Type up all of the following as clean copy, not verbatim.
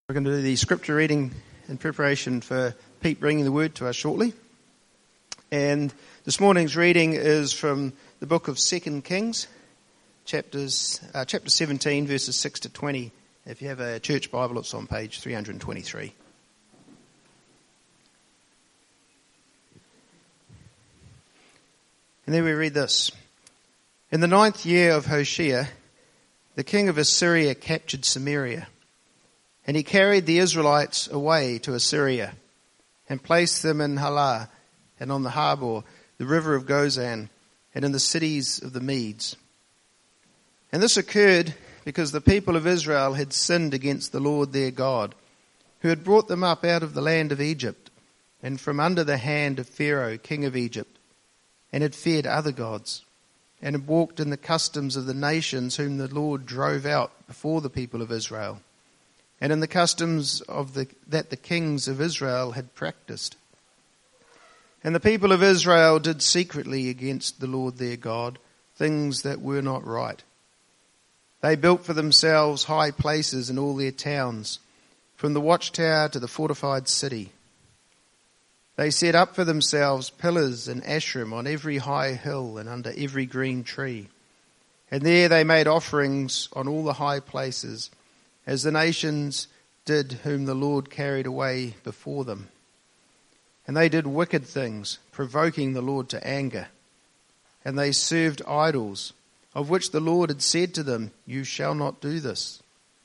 We're going to do the scripture reading in preparation for Pete bringing the word to us shortly. And this morning's reading is from the book of 2 Kings, chapter 17, verses 6 to 20. If you have a church Bible, it's on page 323. And then we read this. In the 9th year of Hoshea, the king of Assyria captured Samaria. And he carried the Israelites away to Assyria and placed them in Halah and on the Habor, the river of Gozan, and in the cities of the Medes. And this occurred because the people of Israel had sinned against the Lord their God, who had brought them up out of the land of Egypt and from under the hand of Pharaoh, king of Egypt, and had feared other gods, and had walked in the customs of the nations whom the Lord drove out before the people of Israel, and in the customs that the kings of Israel had practiced. And the people of Israel did secretly against the Lord their God things that were not right. They built for themselves high places in all their towns, from the watchtower to the fortified city. They set up for themselves pillars and Asherim on every high hill and under every green tree. And there they made offerings on all the high places, as the nations did whom the Lord carried away before them. And they did wicked things, provoking the Lord to anger. And they served idols, of which the Lord had said to them, "You shall not do this."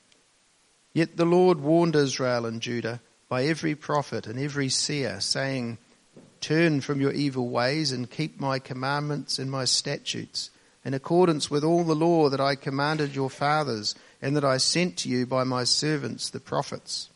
Yet the Lord warned Israel and Judah by every prophet and every seer, saying, "Turn from your evil ways and keep my commandments and my statutes, in accordance with all the law that I commanded your fathers, and that I sent to you by my servants the prophets."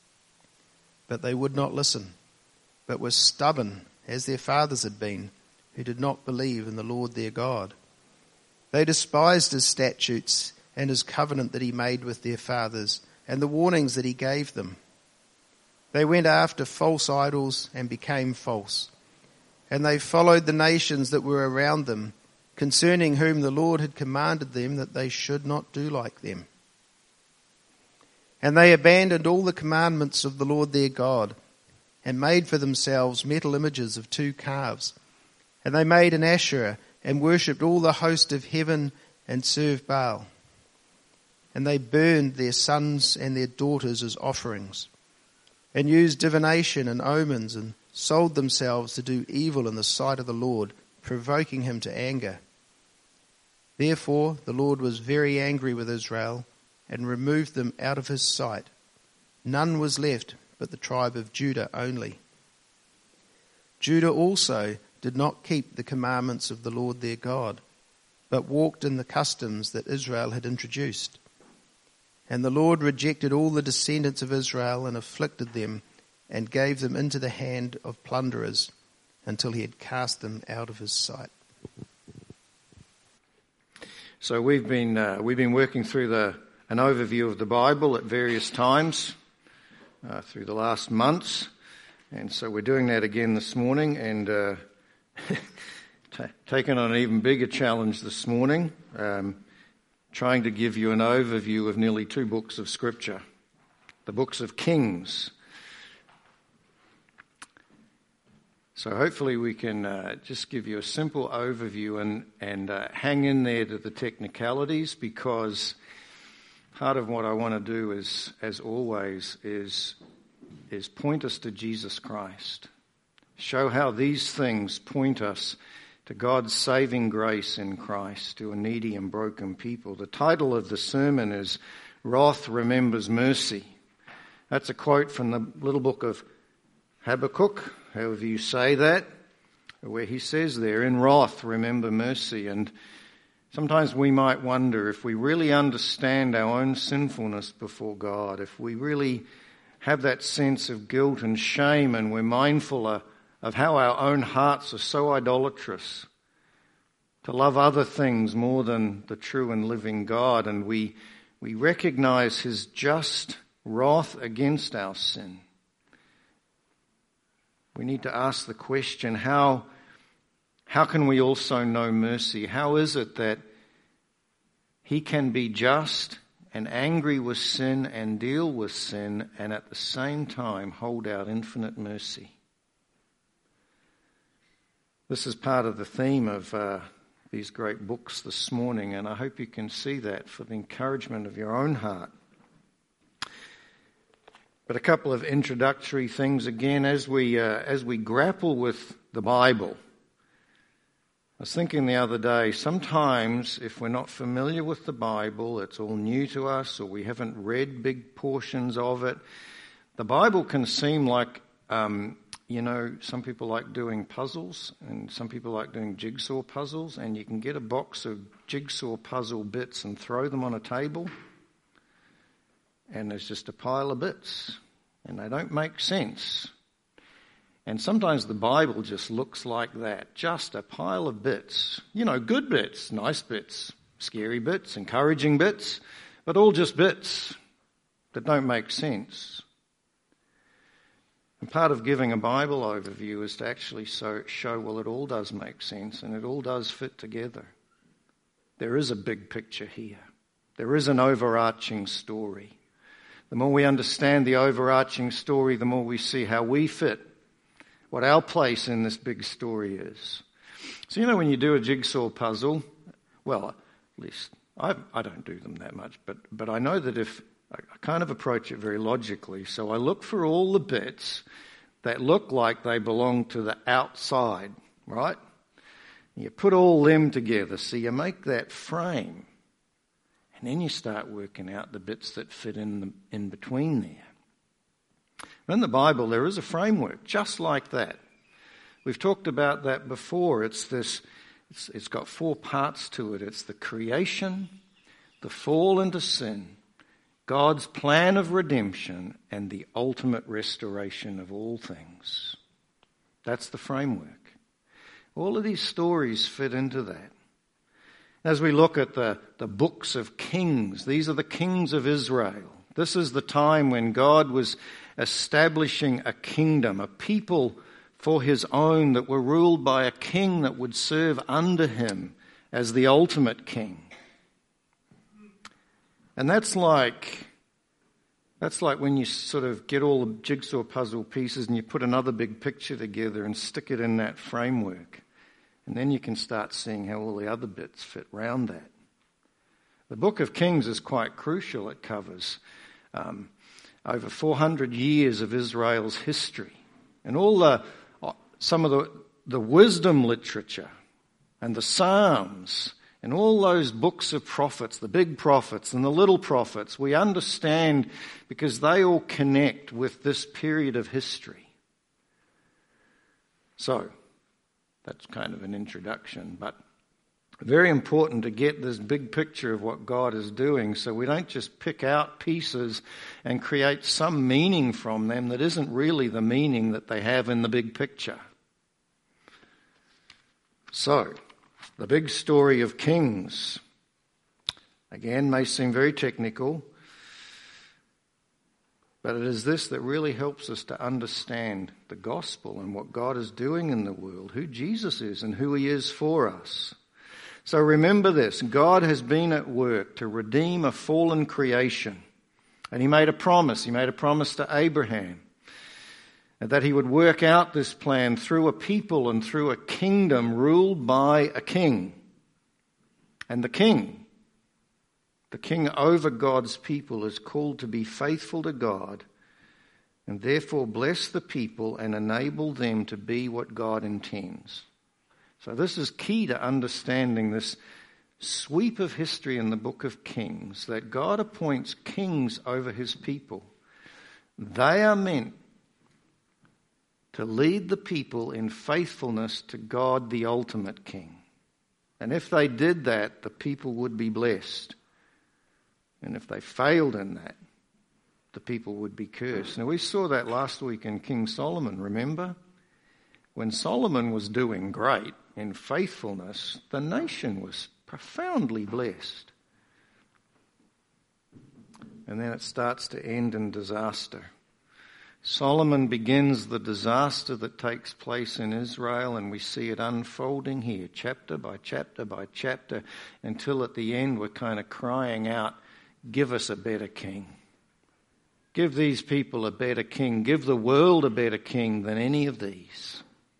But they would not listen, but were stubborn, as their fathers had been, who did not believe in the Lord their God. They despised his statutes and his covenant that he made with their fathers, and the warnings that he gave them. They went after false idols and became false, and they followed the nations that were around them, concerning whom the Lord had commanded them that they should not do like them. And they abandoned all the commandments of the Lord their God, and made for themselves metal images of 2 calves. And they made an Asherah, and worshipped all the host of heaven, and served Baal. And they burned their sons and their daughters as offerings, and used divination and omens, and sold themselves to do evil in the sight of the Lord, provoking him to anger. Therefore the Lord was very angry with Israel, and removed them out of his sight. None was left but the tribe of Judah only. Judah also did not keep the commandments of the Lord their God, but walked in the customs that Israel had introduced. And the Lord rejected all the descendants of Israel and afflicted them, and gave them into the hand of plunderers, until he had cast them out of his sight. So we've been working through an overview of the Bible at various times through the last months, and so we're doing that again this morning, and taking on an even bigger challenge this morning, trying to give you an overview of nearly 2 books of Scripture, the books of Kings. So hopefully we can just give you a simple overview and hang in there to the technicalities, because part of what I want to do is, as always, is point us to Jesus Christ. Show how these things point us to God's saving grace in Christ to a needy and broken people. The title of the sermon is "Wrath Remembers Mercy." That's a quote from the little book of Habakkuk, however you say that, where he says there, "In wrath remember mercy." And sometimes we might wonder if we really understand our own sinfulness before God, if we really have that sense of guilt and shame, and we're mindful of how our own hearts are so idolatrous, to love other things more than the true and living God, and we recognize his just wrath against our sin. We need to ask the question, how can we also know mercy? How is it that he can be just and angry with sin and deal with sin, and at the same time hold out infinite mercy. This is part of the theme of these great books this morning, and I hope you can see that for the encouragement of your own heart. But a couple of introductory things again as we grapple with the Bible. I was thinking the other day, sometimes if we're not familiar with the Bible, it's all new to us, or we haven't read big portions of it, the Bible can seem like, some people like doing puzzles, and some people like doing jigsaw puzzles, and you can get a box of jigsaw puzzle bits and throw them on a table, and there's just a pile of bits, and they don't make sense. And sometimes the Bible just looks like that, just a pile of bits. Good bits, nice bits, scary bits, encouraging bits, but all just bits that don't make sense. And part of giving a Bible overview is to actually show, well, it all does make sense and it all does fit together. There is a big picture here. There is an overarching story. The more we understand the overarching story, the more we see how we fit, what our place in this big story is. So when you do a jigsaw puzzle, well, at least I don't do them that much, but I know that if I kind of approach it very logically, so I look for all the bits that look like they belong to the outside, right? You put all them together, so you make that frame, and then you start working out the bits that fit in between there. In the Bible, there is a framework just like that. We've talked about that before. It's got 4 parts to it. It's the creation, the fall into sin, God's plan of redemption, and the ultimate restoration of all things. That's the framework. All of these stories fit into that. As we look at the books of kings, these are the kings of Israel. This is the time when God was establishing a kingdom, a people for his own that were ruled by a king that would serve under him as the ultimate king. And that's like when you sort of get all the jigsaw puzzle pieces and you put another big picture together and stick it in that framework. And then you can start seeing how all the other bits fit round that. The book of Kings is quite crucial. It covers over 400 years of Israel's history, and some of the wisdom literature and the Psalms and all those books of prophets, the big prophets and the little prophets, we understand because they all connect with this period of history. So, that's kind of an introduction, but very important to get this big picture of what God is doing so we don't just pick out pieces and create some meaning from them that isn't really the meaning that they have in the big picture. So, the big story of Kings, again, may seem very technical, but it is this that really helps us to understand the gospel and what God is doing in the world, who Jesus is and who he is for us. So remember this, God has been at work to redeem a fallen creation. And he made a promise. He made a promise to Abraham that he would work out this plan through a people and through a kingdom ruled by a king. And the king over God's people, is called to be faithful to God and therefore bless the people and enable them to be what God intends. So this is key to understanding this sweep of history in the book of Kings, that God appoints kings over his people. They are meant to lead the people in faithfulness to God, the ultimate king. And if they did that, the people would be blessed. And if they failed in that, the people would be cursed. Now we saw that last week in King Solomon, remember? When Solomon was doing great in faithfulness, the nation was profoundly blessed. And then it starts to end in disaster. Solomon begins the disaster that takes place in Israel, and we see it unfolding here, chapter by chapter by chapter, until at the end we're kind of crying out, give us a better king. Give these people a better king. Give the world a better king than any of these.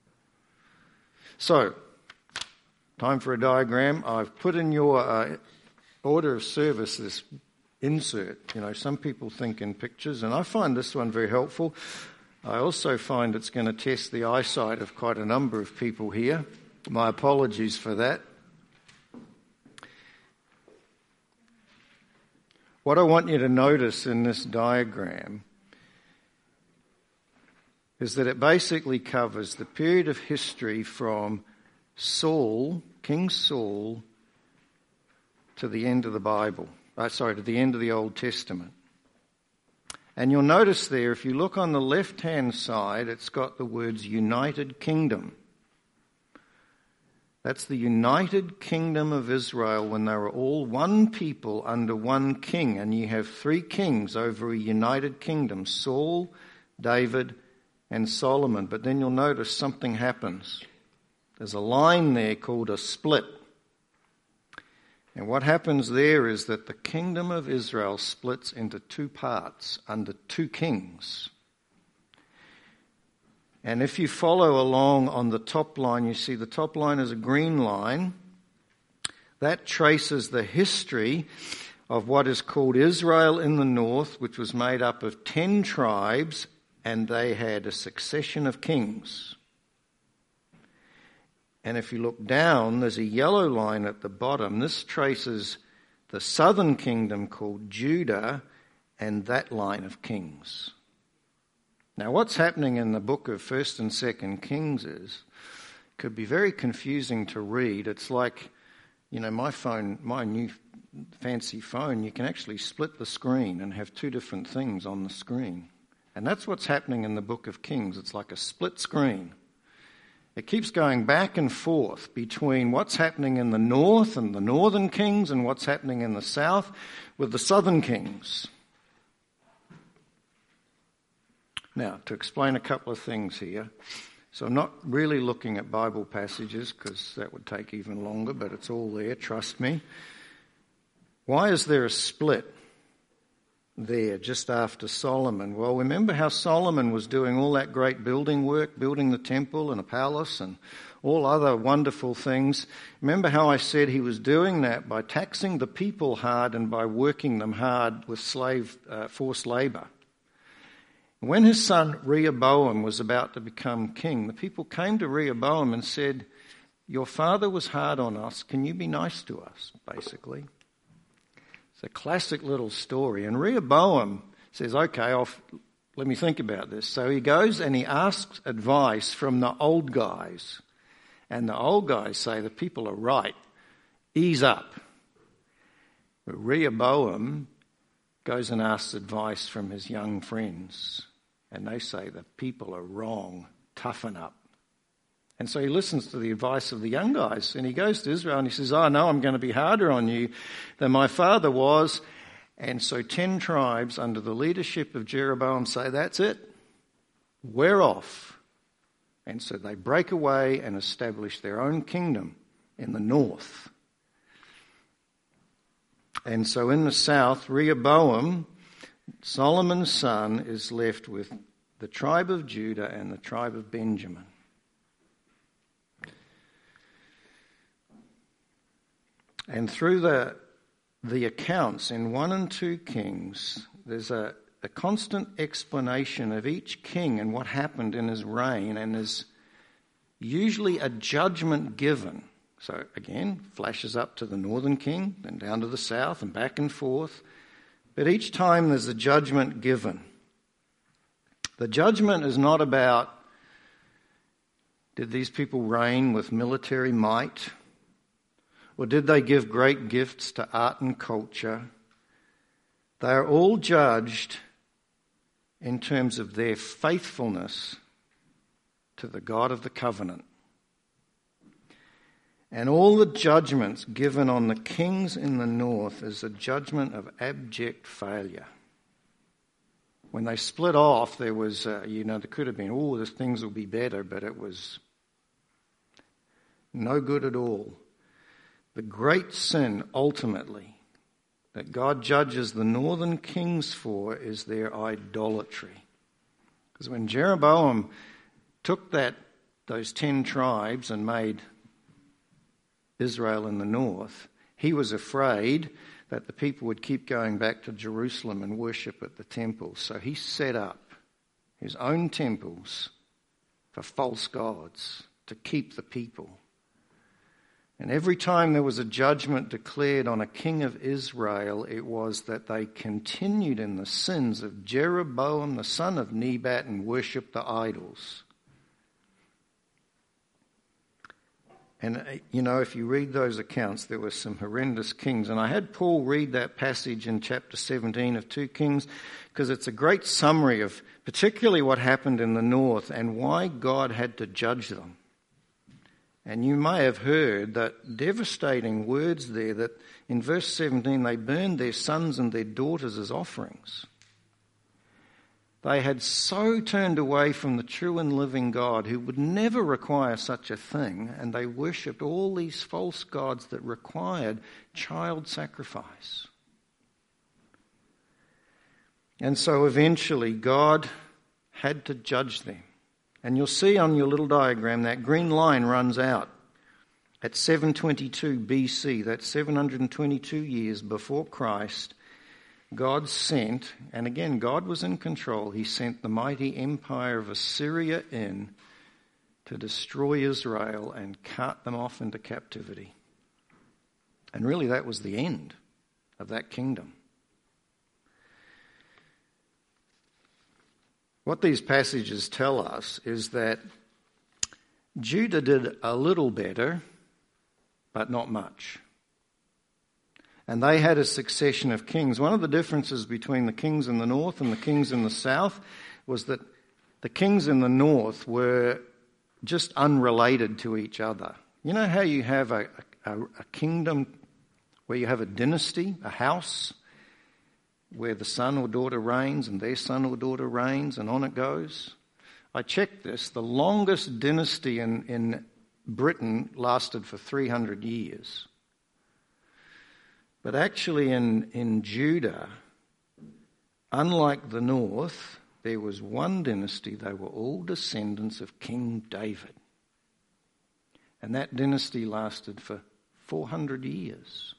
So, time for a diagram. I've put in your order of service this insert. Some people think in pictures, and I find this one very helpful. I also find it's going to test the eyesight of quite a number of people here. My apologies for that. What I want you to notice in this diagram is that it basically covers the period of history from Saul, King Saul, to the end of the Bible. To the end of the Old Testament. And you'll notice there, if you look on the left-hand side, it's got the words United Kingdom. That's the United Kingdom of Israel when they were all one people under one king. And you have 3 kings over a united kingdom, Saul, David, and Solomon. But then you'll notice something happens. There's a line there called a split. And what happens there is that the kingdom of Israel splits into 2 parts under 2 kings. And if you follow along on the top line, you see the top line is a green line. That traces the history of what is called Israel in the north, which was made up of 10 tribes, and they had a succession of kings. And if you look down, there's a yellow line at the bottom. This traces the southern kingdom called Judah and that line of kings. Now, what's happening in the book of 1st and 2nd Kings could be very confusing to read. It's like, my new fancy phone, you can actually split the screen and have 2 different things on the screen. And that's what's happening in the book of Kings. It's like a split screen. It keeps going back and forth between what's happening in the north and the northern kings and what's happening in the south with the southern kings. Now, to explain a couple of things here. So I'm not really looking at Bible passages because that would take even longer, but it's all there, trust me. Why is there a split there just after Solomon? Well, remember how Solomon was doing all that great building work, building the temple and a palace and all other wonderful things. Remember how I said he was doing that by taxing the people hard and by working them hard with forced labour. When his son Rehoboam was about to become king, the people came to Rehoboam and said, "Your father was hard on us. Can you be nice to us?" Basically. It's a classic little story. And Rehoboam says, "Okay, let me think about this." So he goes and he asks advice from the old guys. And the old guys say, "The people are right. Ease up." But Rehoboam goes and asks advice from his young friends. And they say, "The people are wrong. Toughen up." And so he listens to the advice of the young guys. And he goes to Israel and he says, "Oh, no, I'm going to be harder on you than my father was." And so 10 tribes under the leadership of Jeroboam say, "That's it. We're off." And so they break away and establish their own kingdom in the north. And so in the south, Rehoboam, Solomon's son, is left with the tribe of Judah and the tribe of Benjamin. And through the accounts in 1 and 2 Kings, there's a constant explanation of each king and what happened in his reign, and there's usually a judgment given. So again, flashes up to the northern king, then down to the south and back and forth. But each time there's a judgment given. The judgment is not about, did these people reign with military might? Or did they give great gifts to art and culture? They are all judged in terms of their faithfulness to the God of the covenant. And all the judgments given on the kings in the north is a judgment of abject failure. When they split off, there was, there could have been, these things will be better, but it was no good at all. The great sin, ultimately, that God judges the northern kings for is their idolatry. Because when Jeroboam took those 10 tribes and made Israel in the north, he was afraid that the people would keep going back to Jerusalem and worship at the temple. So he set up his own temples for false gods to keep the people. And every time there was a judgment declared on a king of Israel, it was that they continued in the sins of Jeroboam the son of Nebat and worshipped the idols. And, if you read those accounts, there were some horrendous kings. And I had Paul read that passage in chapter 17 of 2 Kings because it's a great summary of particularly what happened in the north and why God had to judge them. And you may have heard that devastating words there that in verse 17 they burned their sons and their daughters as offerings. They had so turned away from the true and living God who would never require such a thing, and they worshipped all these false gods that required child sacrifice. And so eventually God had to judge them. And you'll see on your little diagram that green line runs out at 722 BC. That's 722 years before Christ. God sent, and again, God was in control, he sent the mighty empire of Assyria in to destroy Israel and cart them off into captivity. And really that was the end of that kingdom. What these passages tell us is that Judah did a little better, but not much. And they had a succession of kings. One of the differences between the kings in the north and the kings in the south was that the kings in the north were just unrelated to each other. You know how you have a kingdom where you have a dynasty, a house, where the son or daughter reigns and their son or daughter reigns, and on it goes? I checked this. The longest dynasty in Britain lasted for 300 years. But actually in Judah, unlike the north, there was one dynasty. They were all descendants of King David. And that dynasty lasted for 400 years.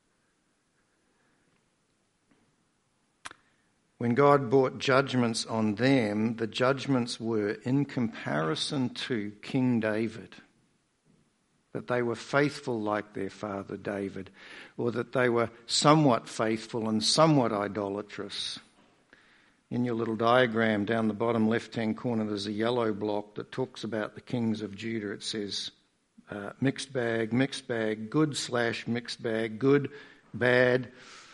When God brought judgments on them, the judgments were in comparison to King David. That they were faithful like their father David, or that they were somewhat faithful and somewhat idolatrous. In your little diagram down the bottom left-hand corner, there's a yellow block that talks about the kings of Judah. It says mixed bag, good/mixed bag, good, bad.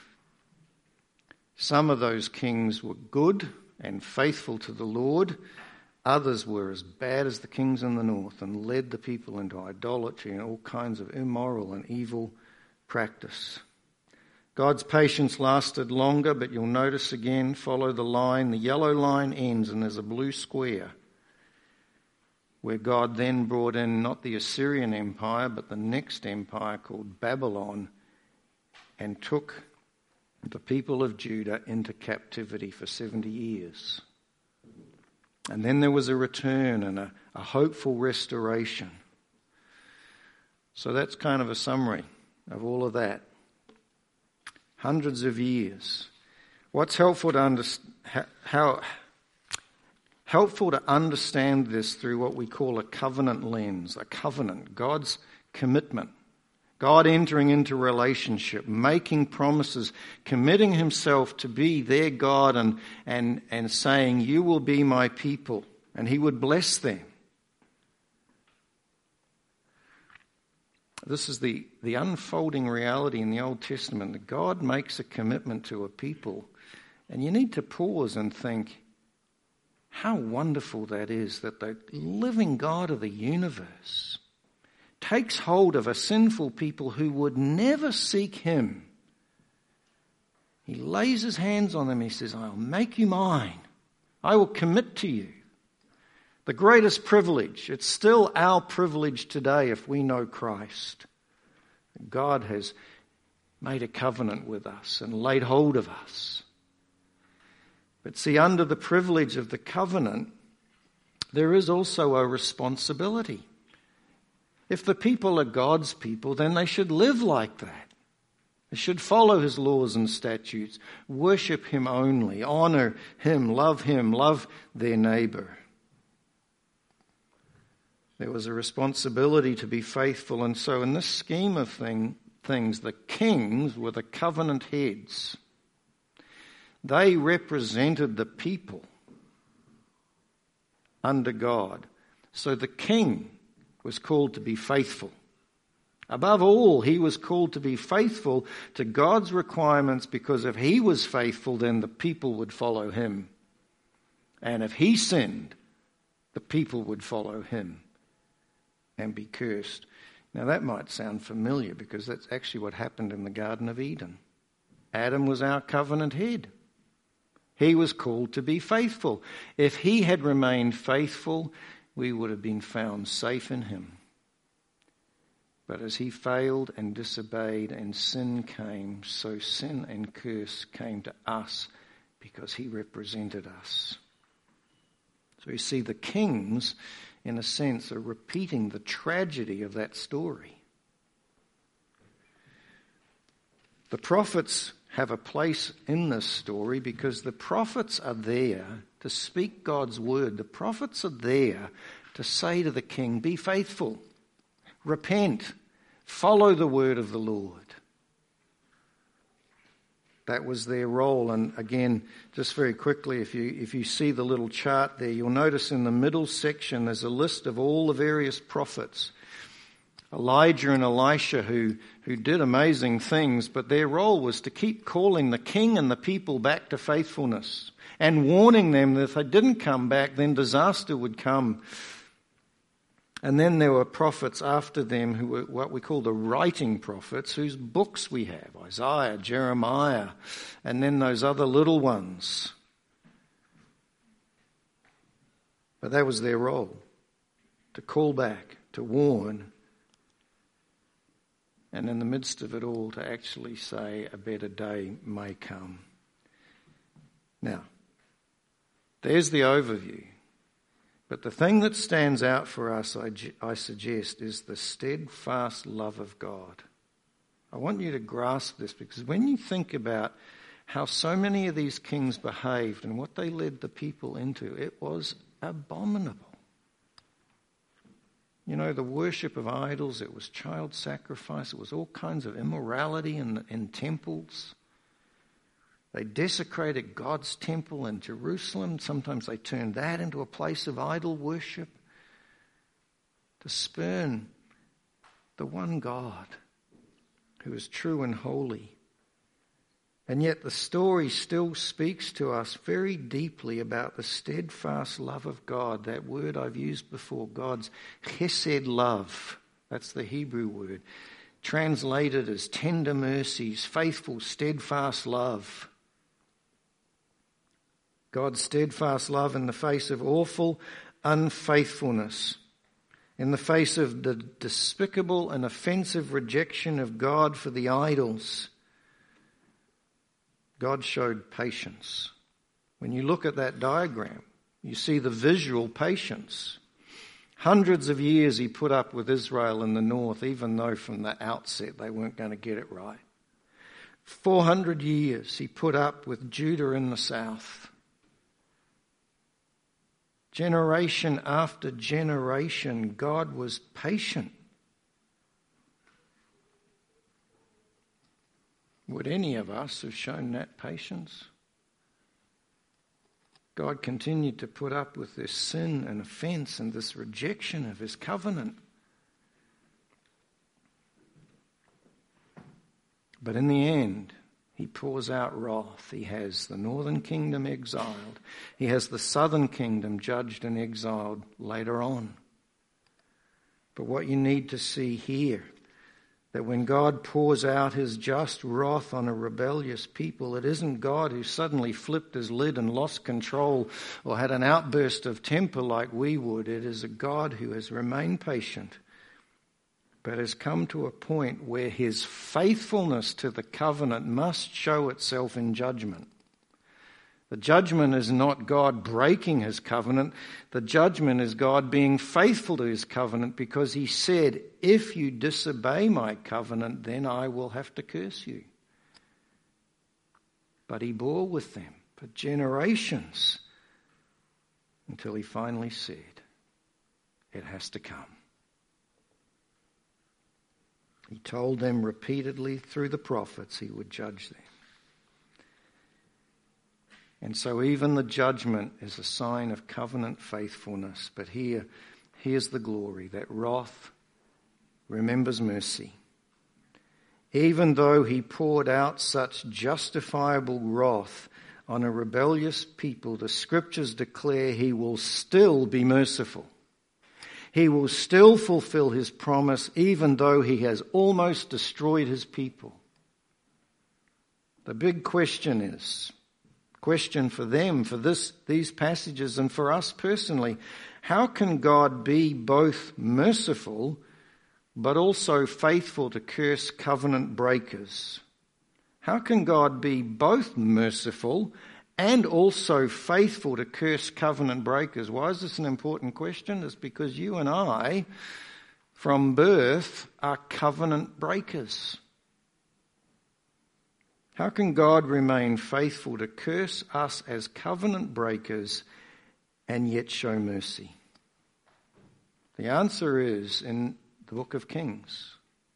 Some of those kings were good and faithful to the Lord. Others were as bad as the kings in the north and led the people into idolatry and all kinds of immoral and evil practice. God's patience lasted longer, but you'll notice again, follow the line. The yellow line ends and there's a blue square where God then brought in not the Assyrian Empire, but the next empire called Babylon and took the people of Judah into captivity for 70 years. And then there was a return and a hopeful restoration. So that's kind of a summary of all of that. Hundreds of years. What's helpful to understand this through what we call a covenant lens, a covenant, God's commitment. God entering into relationship, making promises, committing himself to be their God and saying, you will be my people, and he would bless them. This is the unfolding reality in the Old Testament, that God makes a commitment to a people, and you need to pause and think, how wonderful that is, that the living God of the universe takes hold of a sinful people who would never seek him. He lays his hands on them. He says, I'll make you mine. I will commit to you. The greatest privilege. It's still our privilege today if we know Christ. God has made a covenant with us and laid hold of us. But see, under the privilege of the covenant, there is also a responsibility. If the people are God's people, then they should live like that. They should follow his laws and statutes, worship him only, honor him, love their neighbor. There was a responsibility to be faithful, and so in this scheme of things, the kings were the covenant heads. They represented the people under God. So the king was called to be faithful. Above all, he was called to be faithful to God's requirements, because if he was faithful, then the people would follow him. And if he sinned, the people would follow him and be cursed. Now that might sound familiar, because that's actually what happened in the Garden of Eden. Adam was our covenant head. He was called to be faithful. If he had remained faithful, we would have been found safe in him. But as he failed and disobeyed and sin came, so sin and curse came to us because he represented us. So you see, the kings, in a sense, are repeating the tragedy of that story. The prophets have a place in this story because the prophets are there to speak God's word. The prophets are there to say to the king, be faithful, repent, follow the word of the Lord. That was their role. And again, just very quickly, if you see the little chart there, you'll notice in the middle section there's a list of all the various prophets. Elijah and Elisha who did amazing things, but their role was to keep calling the king and the people back to faithfulness and warning them that if they didn't come back, then disaster would come. And then there were prophets after them who were what we call the writing prophets, whose books we have, Isaiah, Jeremiah, and then those other little ones. But that was their role, to call back, to warn, and in the midst of it all to actually say a better day may come. Now, there's the overview. But the thing that stands out for us, I suggest, is the steadfast love of God. I want you to grasp this, because when you think about how so many of these kings behaved and what they led the people into, it was abominable. You know, the worship of idols, it was child sacrifice, it was all kinds of immorality in temples. They desecrated God's temple in Jerusalem. Sometimes they turned that into a place of idol worship, to spurn the one God who is true and holy. And yet the story still speaks to us very deeply about the steadfast love of God. That word I've used before, God's chesed love. That's the Hebrew word. Translated as tender mercies, faithful, steadfast love. God's steadfast love in the face of awful unfaithfulness, in the face of the despicable and offensive rejection of God for the idols. God showed patience. When you look at that diagram, you see the visual patience. Hundreds of years he put up with Israel in the north, even though from the outset they weren't going to get it right. 400 years he put up with Judah in the south. Generation after generation, God was patient. Would any of us have shown that patience? God continued to put up with this sin and offense and this rejection of his covenant. But in the end, he pours out wrath. He has the northern kingdom exiled. He has the southern kingdom judged and exiled later on. But what you need to see here, that when God pours out his just wrath on a rebellious people, it isn't God who suddenly flipped his lid and lost control or had an outburst of temper like we would. It is a God who has remained patient, but has come to a point where his faithfulness to the covenant must show itself in judgment. The judgment is not God breaking his covenant. The judgment is God being faithful to his covenant, because he said, if you disobey my covenant, then I will have to curse you. But he bore with them for generations until he finally said, it has to come. He told them repeatedly through the prophets he would judge them. And so even the judgment is a sign of covenant faithfulness. But here's the glory, that wrath remembers mercy. Even though he poured out such justifiable wrath on a rebellious people, the scriptures declare he will still be merciful. He will still fulfill his promise, even though he has almost destroyed his people. The big question for them, for these passages, and for us personally, how can God be both merciful but also faithful to curse covenant breakers? How can God be both merciful and also faithful to curse covenant breakers? Why is this an important question? It's because you and I, from birth, are covenant breakers. How can God remain faithful to curse us as covenant breakers and yet show mercy? The answer is in the book of Kings.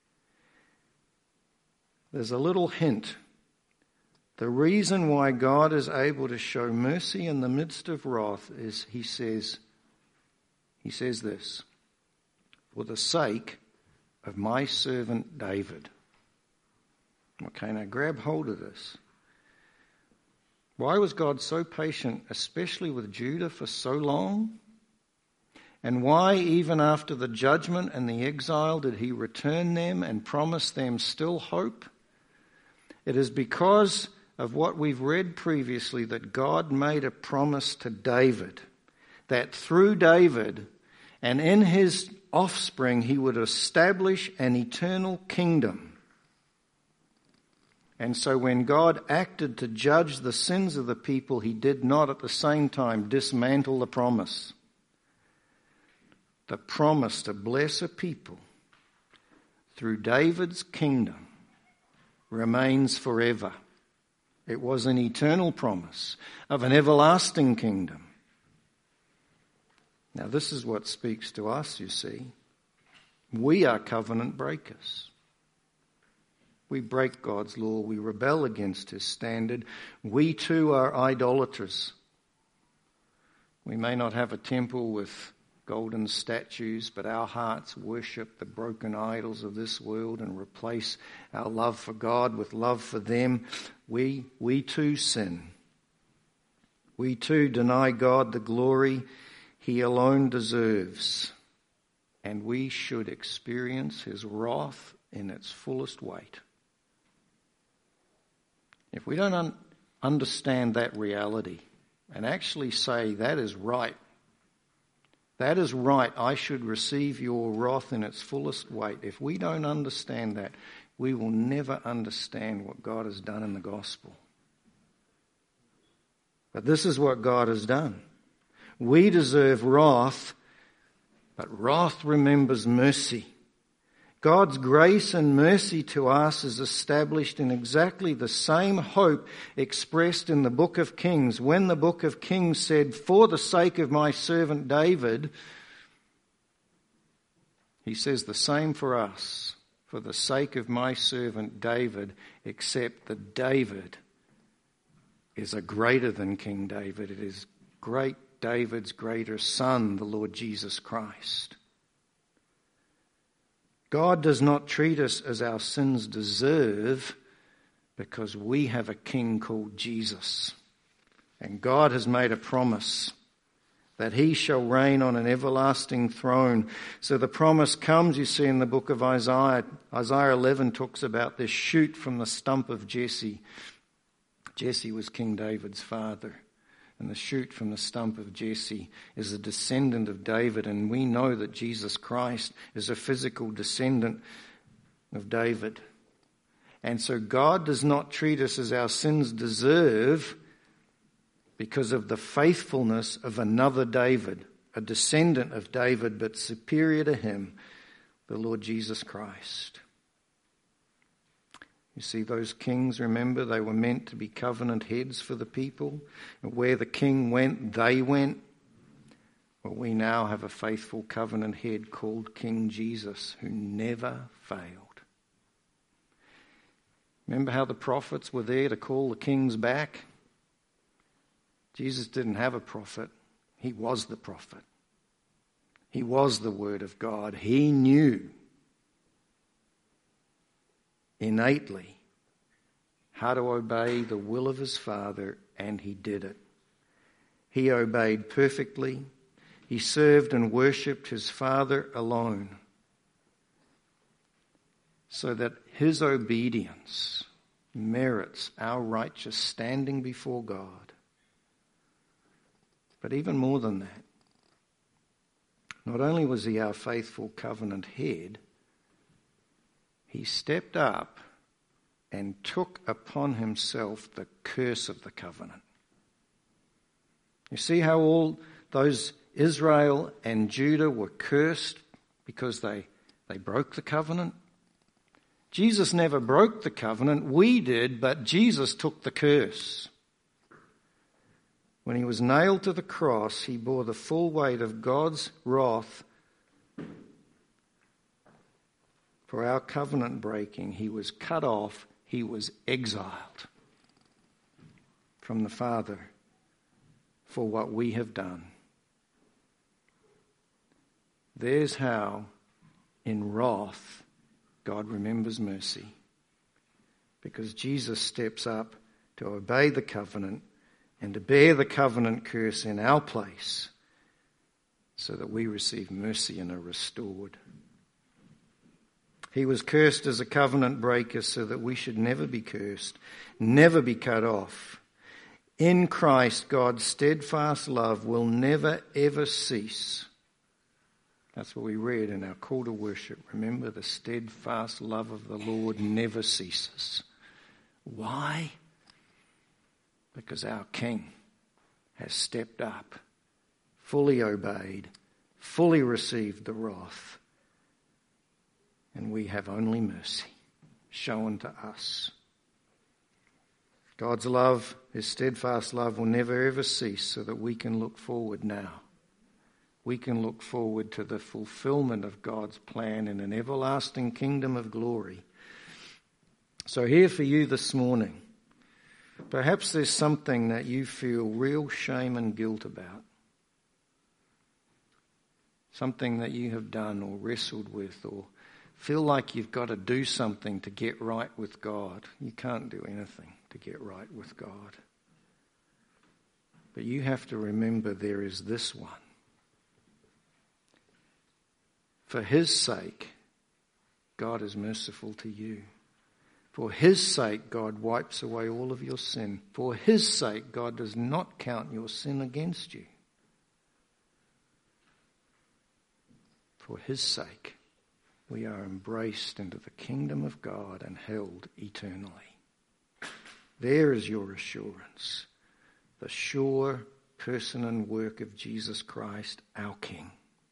There's a little hint. The reason why God is able to show mercy in the midst of wrath is he says this, for the sake of my servant David. Okay, now grab hold of this. Why was God so patient, especially with Judah, for so long? And why, even after the judgment and the exile, did he return them and promise them still hope? It is because of what we've read previously that God made a promise to David, that through David and in his offspring he would establish an eternal kingdom. And so when God acted to judge the sins of the people, he did not at the same time dismantle the promise. The promise to bless a people through David's kingdom remains forever. It was an eternal promise of an everlasting kingdom. Now this is what speaks to us, you see. We are covenant breakers. We break God's law. We rebel against his standard. We too are idolaters. We may not have a temple with golden statues, but our hearts worship the broken idols of this world and replace our love for God with love for them. We too sin. We too deny God the glory he alone deserves. And we should experience his wrath in its fullest weight. If we don't understand that reality and actually say, that is right, I should receive your wrath in its fullest weight. If we don't understand that, we will never understand what God has done in the gospel. But this is what God has done. We deserve wrath, but wrath remembers mercy. God's grace and mercy to us is established in exactly the same hope expressed in the book of Kings. When the book of Kings said, for the sake of my servant David, he says the same for us, for the sake of my servant David, except that David is a greater than King David. It is great David's greater son, the Lord Jesus Christ. God does not treat us as our sins deserve because we have a king called Jesus. And God has made a promise that he shall reign on an everlasting throne. So the promise comes, you see, in the book of Isaiah. Isaiah 11 talks about this shoot from the stump of Jesse. Jesse was King David's father. And the shoot from the stump of Jesse is a descendant of David, and we know that Jesus Christ is a physical descendant of David. And so God does not treat us as our sins deserve because of the faithfulness of another David, a descendant of David, but superior to him, the Lord Jesus Christ. You see, those kings, remember, they were meant to be covenant heads for the people. And where the king went, they went. Well, we now have a faithful covenant head called King Jesus, who never failed. Remember how the prophets were there to call the kings back? Jesus didn't have a prophet. He was the prophet. He was the Word of God. He knew innately how to obey the will of his Father, and he did it. He obeyed perfectly. He served and worshipped his Father alone, so that his obedience merits our righteous standing before God. But even more than that, not only was he our faithful covenant head, he stepped up and took upon himself the curse of the covenant. You see how all those Israel and Judah were cursed because they broke the covenant? Jesus never broke the covenant. We did, but Jesus took the curse. When he was nailed to the cross, he bore the full weight of God's wrath for our covenant breaking. He was cut off. He was exiled from the Father for what we have done. There's how, in wrath, God remembers mercy. Because Jesus steps up to obey the covenant and to bear the covenant curse in our place so that we receive mercy and are restored. He was cursed as a covenant breaker so that we should never be cursed, never be cut off. In Christ, God's steadfast love will never ever cease. That's what we read in our call to worship. Remember, the steadfast love of the Lord never ceases. Why? Because our King has stepped up, fully obeyed, fully received the wrath, and we have only mercy shown to us. God's love, his steadfast love, will never ever cease so that we can look forward now. We can look forward to the fulfillment of God's plan in an everlasting kingdom of glory. So here for you this morning, perhaps there's something that you feel real shame and guilt about. Something that you have done or wrestled with or feel like you've got to do something to get right with God. You can't do anything to get right with God. But you have to remember there is this one. For his sake, God is merciful to you. For his sake, God wipes away all of your sin. For his sake, God does not count your sin against you. For his sake, we are embraced into the kingdom of God and held eternally. There is your assurance, the sure person and work of Jesus Christ, our King.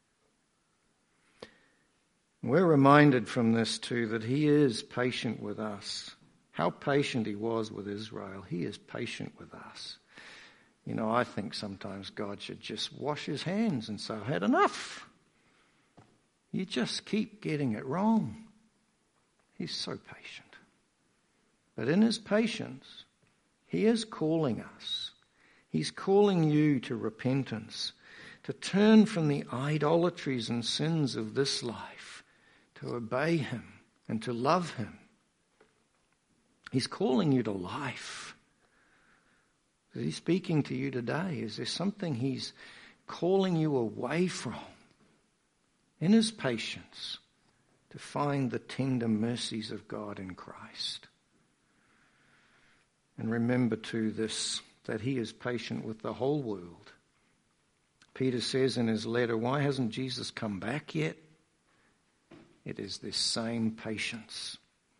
We're reminded from this too that he is patient with us. How patient he was with Israel, he is patient with us. You know, I think sometimes God should just wash his hands and say, I've had enough. You just keep getting it wrong. He's so patient. But in his patience, he is calling us. He's calling you to repentance, to turn from the idolatries and sins of this life, to obey him and to love him. He's calling you to life. Is he speaking to you today? Is there something he's calling you away from? In his patience, to find the tender mercies of God in Christ. And remember too this that he is patient with the whole world. Peter says in his letter, why hasn't Jesus come back yet? It is this same patience.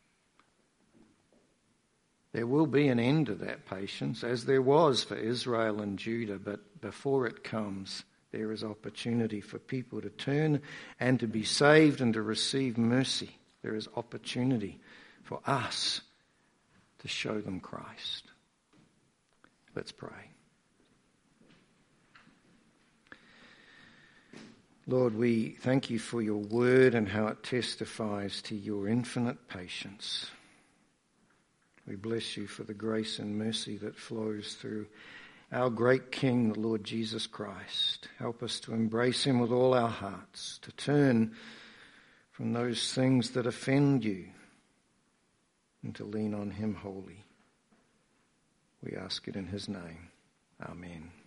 There will be an end to that patience, as there was for Israel and Judah, but before it comes, there is opportunity for people to turn and to be saved and to receive mercy. There is opportunity for us to show them Christ. Let's pray. Lord, we thank you for your word and how it testifies to your infinite patience. We bless you for the grace and mercy that flows through our great King, the Lord Jesus Christ. Help us to embrace him with all our hearts, to turn from those things that offend you and to lean on him wholly. We ask it in his name. Amen.